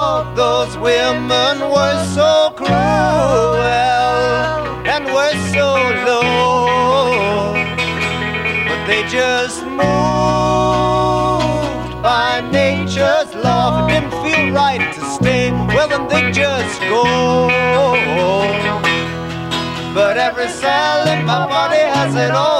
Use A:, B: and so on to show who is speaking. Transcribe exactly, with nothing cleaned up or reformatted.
A: thought those women were so cruel and were so low, but they just moved by nature's law. If it didn't feel right to stay, well then they just go. But every cell in my body has it all.